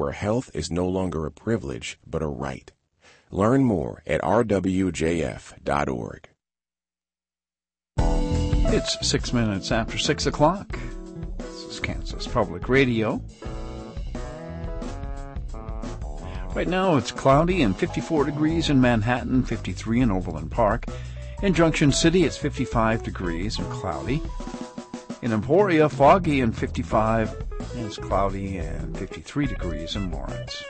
where health is no longer a privilege but a right. Learn more at rwjf.org. It's 6 minutes after 6 o'clock. This is Kansas Public Radio. Right now it's cloudy and 54 degrees in Manhattan, 53 in Overland Park. In Junction City it's 55 degrees and cloudy. In Emporia, foggy and 55, and it's cloudy and 53 degrees in Lawrence.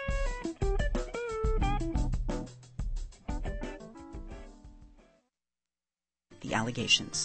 The allegations.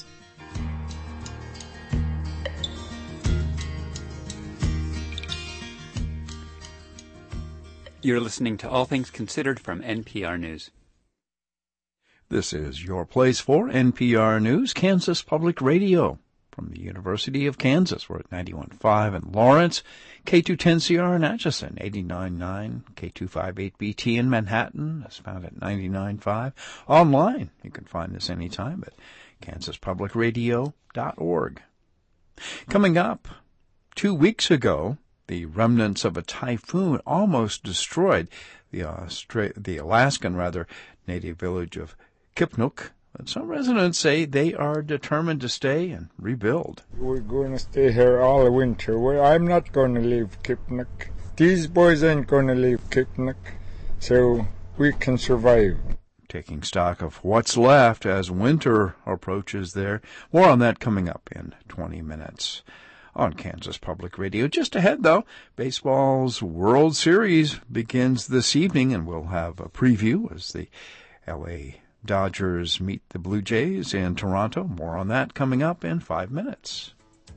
You're listening to All Things Considered from NPR News. This is your place for NPR News, Kansas Public Radio. From the University of Kansas, we're at 91.5 in Lawrence, K210CR in Atchison, 89.9, K258BT in Manhattan, that's found at 99.5. Online, you can find this anytime at kansaspublicradio.org. Coming up, 2 weeks ago, the remnants of a typhoon almost destroyed the Alaskan native village of Kipnuk. But some residents say they are determined to stay and rebuild. We're going to stay here all winter. I'm not going to leave Kipnuk. These boys ain't going to leave Kipnuk, so we can survive. Taking stock of what's left as winter approaches there. More on that coming up in 20 minutes on Kansas Public Radio. Just ahead, though, baseball's World Series begins this evening, and we'll have a preview as the L.A. Dodgers meet the Blue Jays in Toronto. More on that coming up in 5 minutes.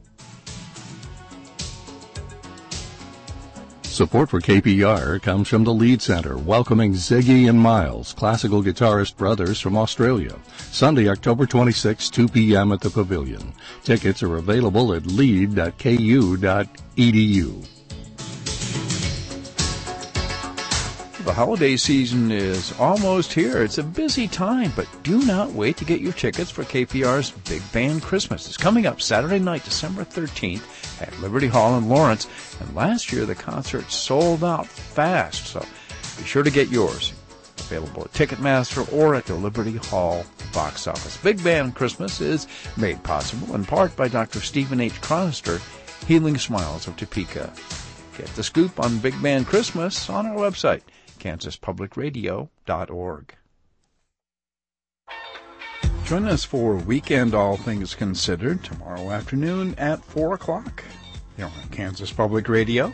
Support for KPR comes from the Lead Center, welcoming Ziggy and Miles, classical guitarist brothers from Australia. Sunday, October 26, 2 p.m. at the Pavilion. Tickets are available at lead.ku.edu. The holiday season is almost here. It's a busy time, but do not wait to get your tickets for KPR's Big Band Christmas. It's coming up Saturday night, December 13th at Liberty Hall in Lawrence. And last year, the concert sold out fast, so be sure to get yours. Available at Ticketmaster or at the Liberty Hall box office. Big Band Christmas is made possible in part by Dr. Stephen H. Chronister, Healing Smiles of Topeka. Get the scoop on Big Band Christmas on our website, kansaspublicradio.org. Join us for Weekend All Things Considered tomorrow afternoon at 4 o'clock here on Kansas Public Radio.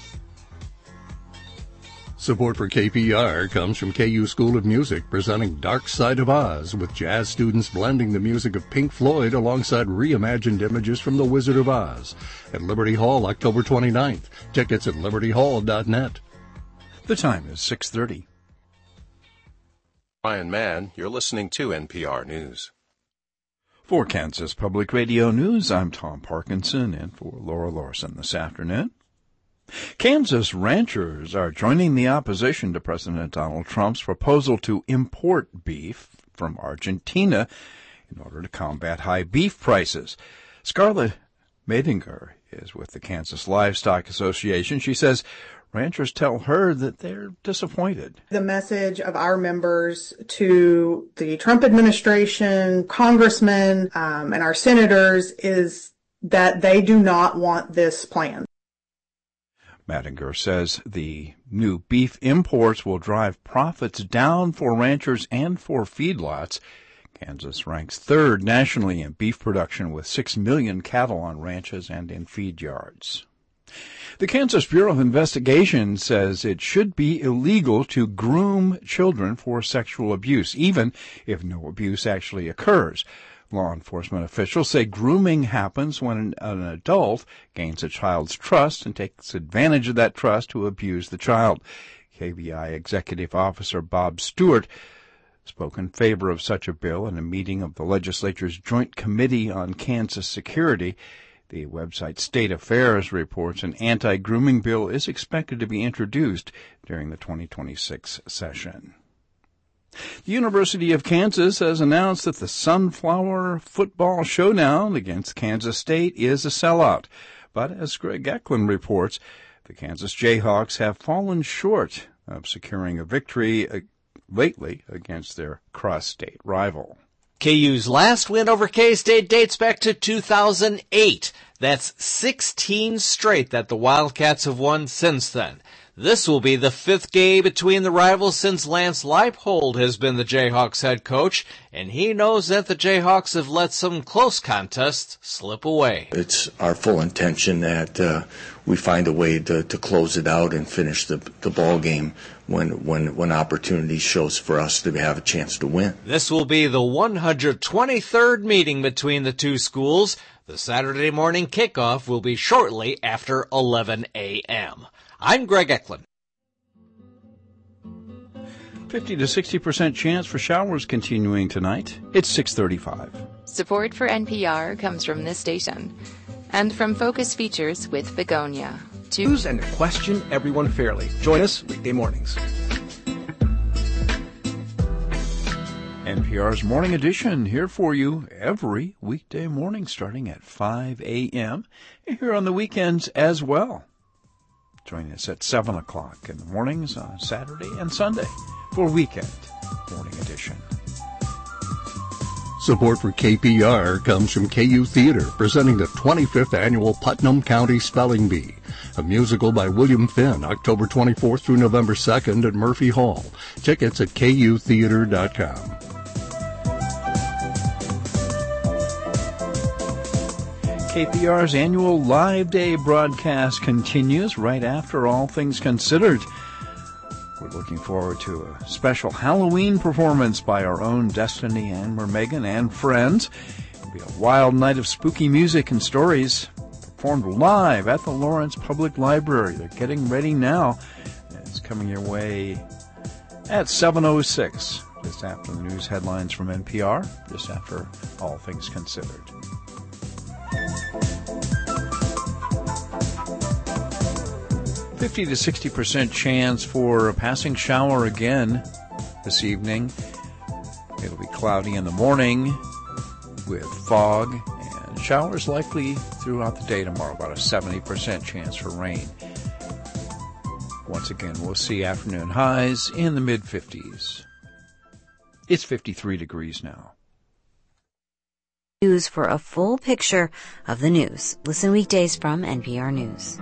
Support for KPR comes from KU School of Music, presenting Dark Side of Oz, with jazz students blending the music of Pink Floyd alongside reimagined images from The Wizard of Oz. At Liberty Hall, October 29th. Tickets at libertyhall.net. The time is 6:30. Brian Mann, you're listening to NPR News. For Kansas Public Radio News, I'm Tom Parkinson, and for Laura Larson this afternoon. Kansas ranchers are joining the opposition to President Donald Trump's proposal to import beef from Argentina in order to combat high beef prices. Scarlett Madinger is with the Kansas Livestock Association. She says ranchers tell her that they're disappointed. The message of our members to the Trump administration, congressmen, and our senators is that they do not want this plan. Madinger says the new beef imports will drive profits down for ranchers and for feedlots. Kansas ranks third nationally in beef production with 6 million cattle on ranches and in feed yards. The Kansas Bureau of Investigation says it should be illegal to groom children for sexual abuse, even if no abuse actually occurs. Law enforcement officials say grooming happens when an adult gains a child's trust and takes advantage of that trust to abuse the child. KBI Executive Officer Bob Stewart spoke in favor of such a bill in a meeting of the legislature's Joint Committee on Kansas Security. The website State Affairs reports an anti-grooming bill is expected to be introduced during the 2026 session. The University of Kansas has announced that the Sunflower Football Showdown against Kansas State is a sellout. But as Greg Eklund reports, The Kansas Jayhawks have fallen short of securing a victory lately against their cross-state rival. KU's last win over K-State dates back to 2008. That's 16 straight that the Wildcats have won since then. This will be the fifth game between the rivals since Lance Leipold has been the Jayhawks head coach, and he knows that the Jayhawks have let some close contests slip away. It's our full intention that we find a way to close it out and finish the ball game when opportunity shows for us to have a chance to win. This will be the 123rd meeting between the two schools. The Saturday morning kickoff will be shortly after 11 a.m. I'm Greg Eklund. 50 to 60% chance for showers continuing tonight. It's 6:35. Support for NPR comes from this station and from Focus Features with Begonia. Choose and question everyone fairly. Join us weekday mornings. NPR's Morning Edition here for you every weekday morning starting at 5 a.m. and here on the weekends as well. Join us at 7 o'clock in the mornings on Saturday and Sunday for Weekend Morning Edition. Support for KPR comes from KU Theater, presenting the 25th Annual Putnam County Spelling Bee, a musical by William Finn, October 24th through November 2nd at Murphy Hall. Tickets at kutheater.com. KPR's annual Live Day broadcast continues right after All Things Considered. We're looking forward to a special Halloween performance by our own Destiny Ann Mermegan and friends. It'll be a wild night of spooky music and stories performed live at the Lawrence Public Library. They're getting ready now. It's coming your way at 7:06, just after the news headlines from NPR, just after All Things Considered. $50 to 60% chance for a passing shower again this evening. It'll be cloudy in the morning with fog and showers likely throughout the day tomorrow. About a 70% chance for rain. Once again, we'll see afternoon highs in the mid-50s. It's 53 degrees now. News for a full picture of the news. Listen weekdays from NPR News.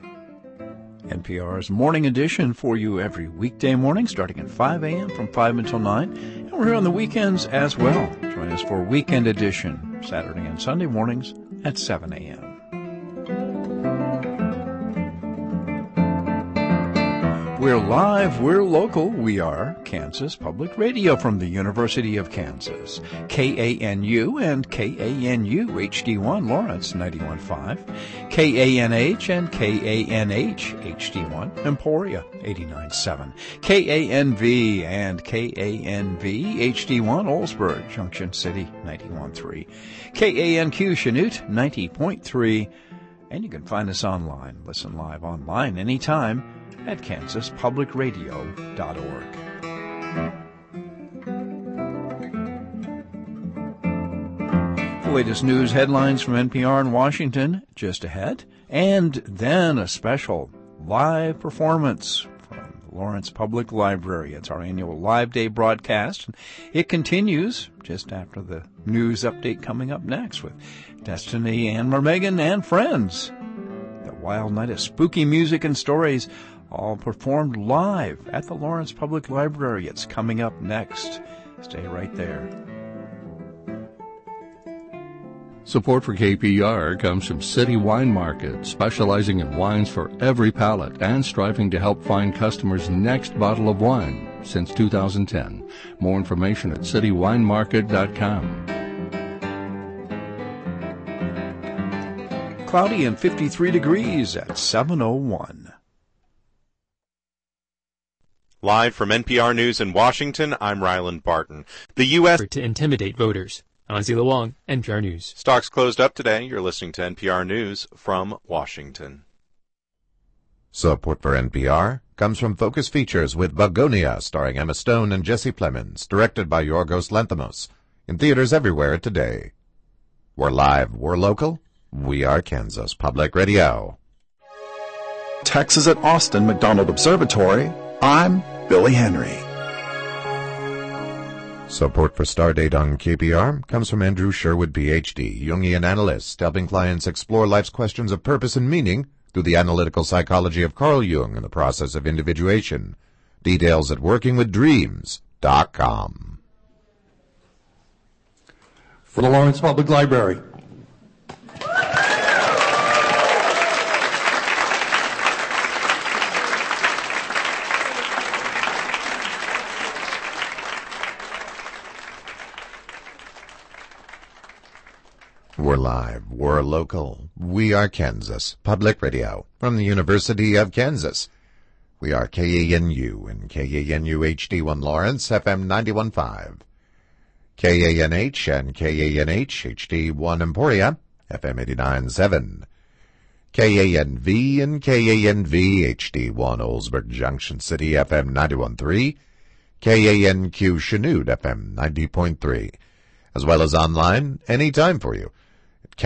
NPR's Morning Edition for you every weekday morning starting at 5 a.m. from 5 until 9. And we're here on the weekends as well. Join us for Weekend Edition Saturday and Sunday mornings at 7 a.m. We're live, we're local, we are Kansas Public Radio from the University of Kansas. KANU and KANU HD1 Lawrence 91.5, KANH and KANH HD1 Emporia 89.7, KANV and KANV HD1 Oldsburg Junction City 91.3, KANQ Chanute 90.3, and you can find us online, listen live online anytime at kansaspublicradio.org. The latest news headlines from NPR in Washington just ahead, and then a special live performance from the Lawrence Public Library. It's our annual Live Day broadcast. It continues just after the news update coming up next with Destiny Ann Mermegan and friends. The wild night of spooky music and stories, all performed live at the Lawrence Public Library. It's coming up next. Stay right there. Support for KPR comes from City Wine Market, specializing in wines for every palate and striving to help find customers' next bottle of wine since 2010. More information at citywinemarket.com. Cloudy and 53 degrees at 7:01. Live from NPR News in Washington, I'm Ryland Barton. The U.S. to intimidate voters. Anzila Wong, NPR News. Stocks closed up today. You're listening to NPR News from Washington. Support for NPR comes from Focus Features with Begonia, starring Emma Stone and Jesse Plemons, directed by Yorgos Lanthimos. In theaters everywhere today. We're live, we're local, we are Kansas Public Radio. Texas at Austin McDonald Observatory, I'm Billy Henry. Support for Stardate on KPR comes from Andrew Sherwood, Ph.D., Jungian analyst, helping clients explore life's questions of purpose and meaning through the analytical psychology of Carl Jung and the process of individuation. Details at workingwithdreams.com. For the Lawrence Public Library. We're live, we're local, we are Kansas Public Radio from the University of Kansas. We are KANU and KANU HD1 Lawrence, FM 91.5. KANH and KANH HD1 Emporia, FM 89.7. KANV and KANV HD1 Oldsburg Junction City, FM 91.3. KANQ Chanute, FM 90.3. As well as online, anytime for you at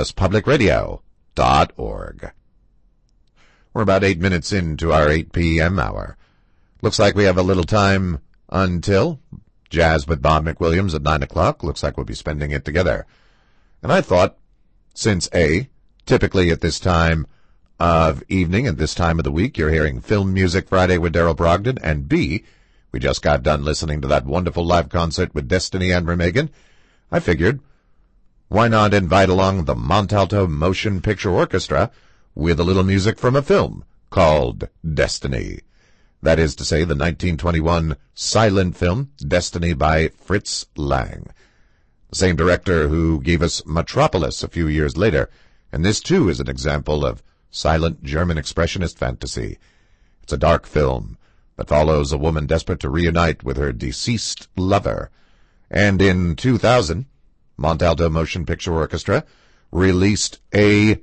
kansaspublicradio.org. We're about 8 minutes into our 8 p.m. hour. Looks like we have a little time until Jazz with Bob McWilliams at 9 o'clock. Looks like we'll be spending it together. And I thought, since A, typically at this time of evening, at this time of the week, you're hearing Film Music Friday with Daryl Brogdon, and B, we just got done listening to that wonderful live concert with Destiny and Remagen, I figured, why not invite along the Montalto Motion Picture Orchestra with a little music from a film called Destiny. That is to say, the 1921 silent film Destiny by Fritz Lang, the same director who gave us Metropolis a few years later, and this too is an example of silent German expressionist fantasy. It's a dark film that follows a woman desperate to reunite with her deceased lover. And in 2000, Montalto Motion Picture Orchestra released a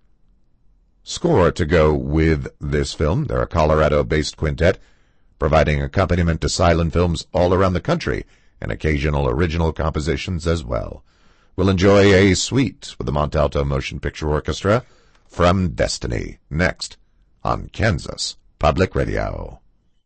score to go with this film. They're a Colorado-based quintet, providing accompaniment to silent films all around the country, and occasional original compositions as well. We'll enjoy a suite with the Montalto Motion Picture Orchestra from Destiny, next on Kansas Public Radio.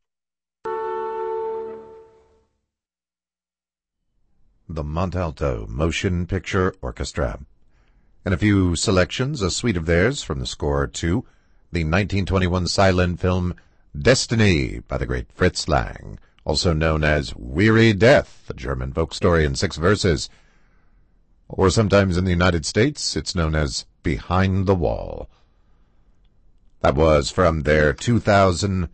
The Montalto Motion Picture Orchestra. And a few selections, a suite of theirs from the score to the 1921 silent film Destiny by the great Fritz Lang, also known as Weary Death, a German folk story in 6 verses. Or sometimes in the United States, it's known as Behind the Wall. That was from their 2000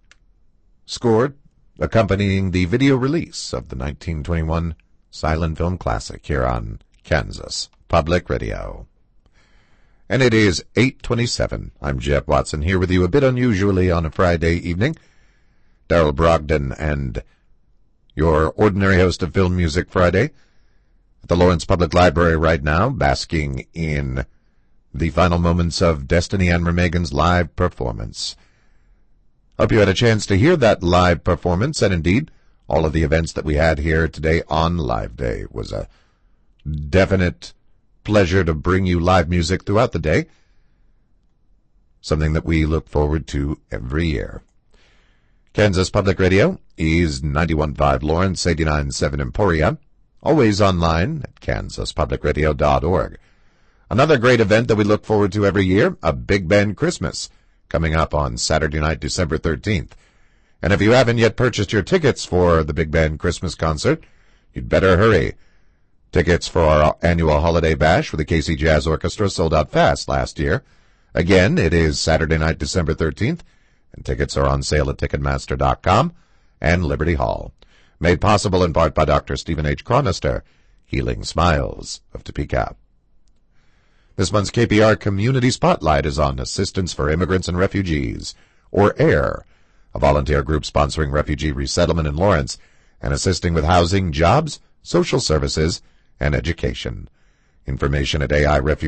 score, accompanying the video release of the 1921 silent film classic here on Kansas Public Radio. And it is 8:27. I'm Jeff Watson here with you a bit unusually on a Friday evening. Daryl Brogdon and your ordinary host of Film Music Friday at the Lawrence Public Library right now, basking in the final moments of Destiny and Remagen's live performance. Hope you had a chance to hear that live performance, and indeed, all of the events that we had here today on Live Day. It was a definite pleasure to bring you live music throughout the day, something that we look forward to every year. Kansas Public Radio is 91.5 Lawrence, 89.7 Emporia, always online at kansaspublicradio.org. Another great event that we look forward to every year, a Big Band Christmas, coming up on Saturday night, December 13th. And if you haven't yet purchased your tickets for the Big Band Christmas concert, you'd better hurry. Tickets for our annual holiday bash with the KC Jazz Orchestra sold out fast last year. Again, it is Saturday night, December 13th, and tickets are on sale at Ticketmaster.com and Liberty Hall. Made possible in part by Dr. Stephen H. Chronister, Healing Smiles of Topeka. This month's KPR Community Spotlight is on Assistance for Immigrants and Refugees, or AIR, a volunteer group sponsoring refugee resettlement in Lawrence and assisting with housing, jobs, social services, and education. Information at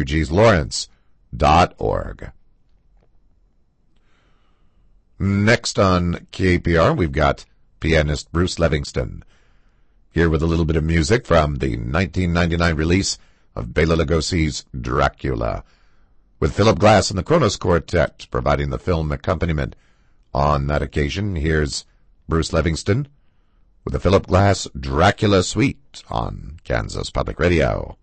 airefugeeslawrence.org. Next on KPR, we've got pianist Bruce Livingston, here with a little bit of music from the 1999 release of Bela Lugosi's Dracula. with Philip Glass and the Kronos Quartet providing the film accompaniment. On that occasion, here's Bruce Livingston with the Philip Glass Dracula Suite on Kansas Public Radio.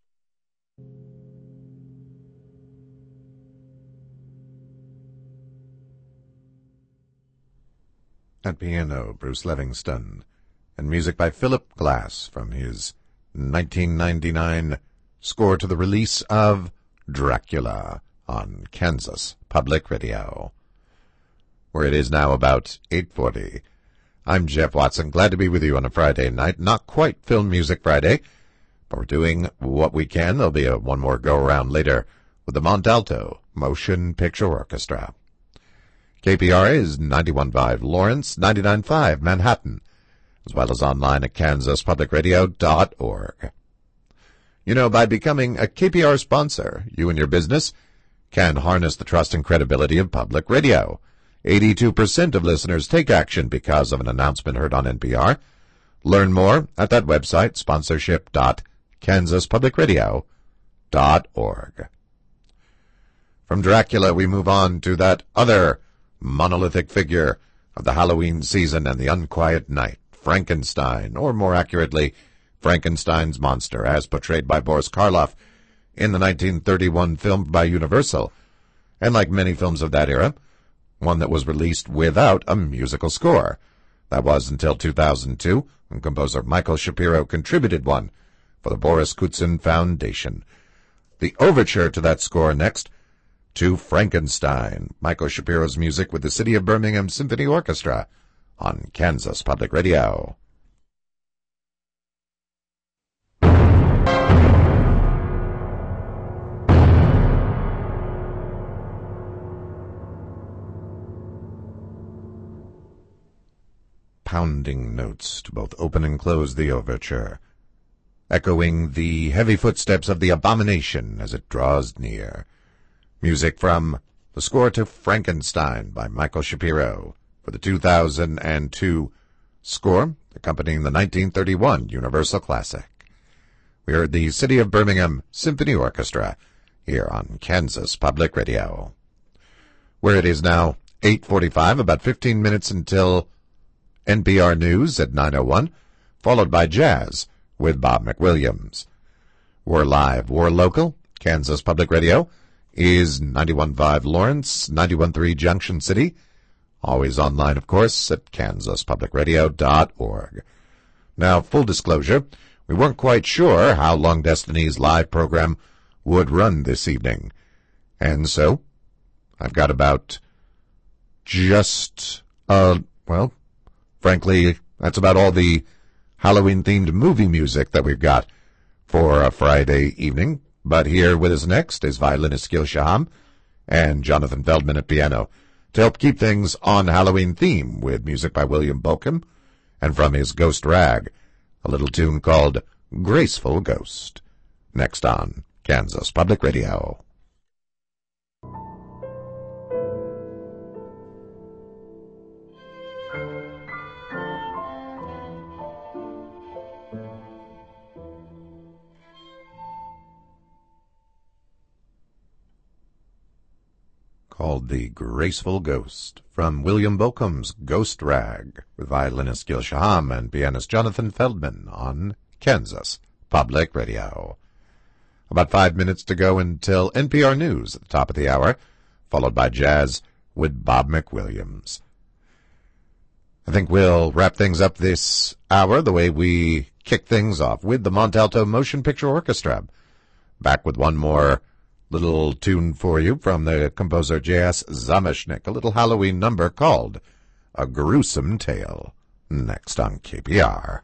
At piano, Bruce Livingston, and music by Philip Glass from his 1999 score to the release of Dracula on Kansas Public Radio, where it is now about 8:40. I'm Jeff Watson, glad to be with you on a Friday night. Not quite Film Music Friday, but we're doing what we can. There'll be one more go-around later with the Montalto Motion Picture Orchestra. KPR is 91.5 Lawrence, 99.5 Manhattan, as well as online at kansaspublicradio.org. You know, by becoming a KPR sponsor, you and your business can harness the trust and credibility of public radio. 82% of listeners take action because of an announcement heard on NPR. Learn more at that website, sponsorship.kansaspublicradio.org. From Dracula, we move on to that other monolithic figure of the Halloween season and the unquiet night, Frankenstein, or more accurately, Frankenstein's monster, as portrayed by Boris Karloff in the 1931 film by Universal, and like many films of that era, one that was released without a musical score. That was until 2002, when composer Michael Shapiro contributed one for the Boris Kutzin Foundation. The overture to that score next, to Frankenstein, Michael Shapiro's music with the City of Birmingham Symphony Orchestra on Kansas Public Radio. Pounding notes to both open and close the overture, echoing the heavy footsteps of the abomination as it draws near. Music from the score to Frankenstein by Michael Shapiro for the 2002 score accompanying the 1931 Universal classic. We heard the City of Birmingham Symphony Orchestra here on Kansas Public Radio, where it is now 8:45, about 15 minutes until NPR News at 9:01, followed by Jazz with Bob McWilliams. We're live, we're local. Kansas Public Radio is 91.5 Lawrence, 91.3 Junction City. Always online, of course, at kansaspublicradio.org. Now, full disclosure, we weren't quite sure how long Destiny's live program would run this evening. And so, I've got about frankly, that's about all the Halloween-themed movie music that we've got for a Friday evening. But here with us next is violinist Gil Shaham and Jonathan Feldman at piano to help keep things on Halloween theme with music by William Bolcom and from his Ghost Rag, a little tune called Graceful Ghost. Next on Kansas Public Radio. Called The Graceful Ghost, from William Bolcom's Ghost Rag, with violinist Gil Shaham and pianist Jonathan Feldman on Kansas Public Radio. About 5 minutes to go until NPR News at the top of the hour, followed by Jazz with Bob McWilliams. I think we'll wrap things up this hour the way we kick things off with the Montalto Motion Picture Orchestra. Back with one more little tune for you from the composer J.S. Zameshnik, a little Halloween number called A Gruesome Tale, next on KPR.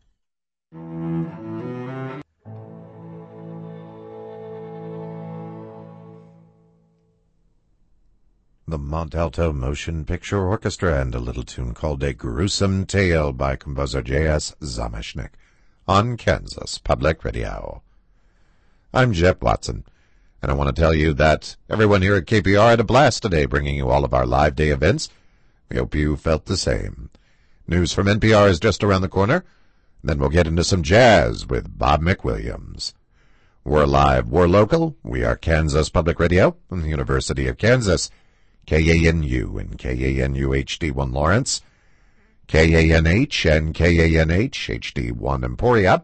The Montalto Motion Picture Orchestra and a little tune called A Gruesome Tale by composer J.S. Zameshnik on Kansas Public Radio. I'm Jeff Watson. And I want to tell you that everyone here at KPR had a blast today bringing you all of our live day events. We hope you felt the same. News from NPR is just around the corner. And then we'll get into some jazz with Bob McWilliams. We're live, we're local, we are Kansas Public Radio from the University of Kansas. KANU and KANU HD1 Lawrence, KANH and KANH HD1 Emporia,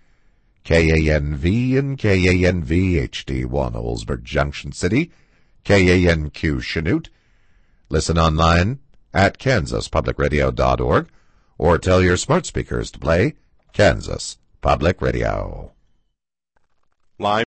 KANV and KANV HD1 Oldsburg Junction City, KANQ Chanute. Listen online at kansaspublicradio.org or tell your smart speakers to play Kansas Public Radio. Live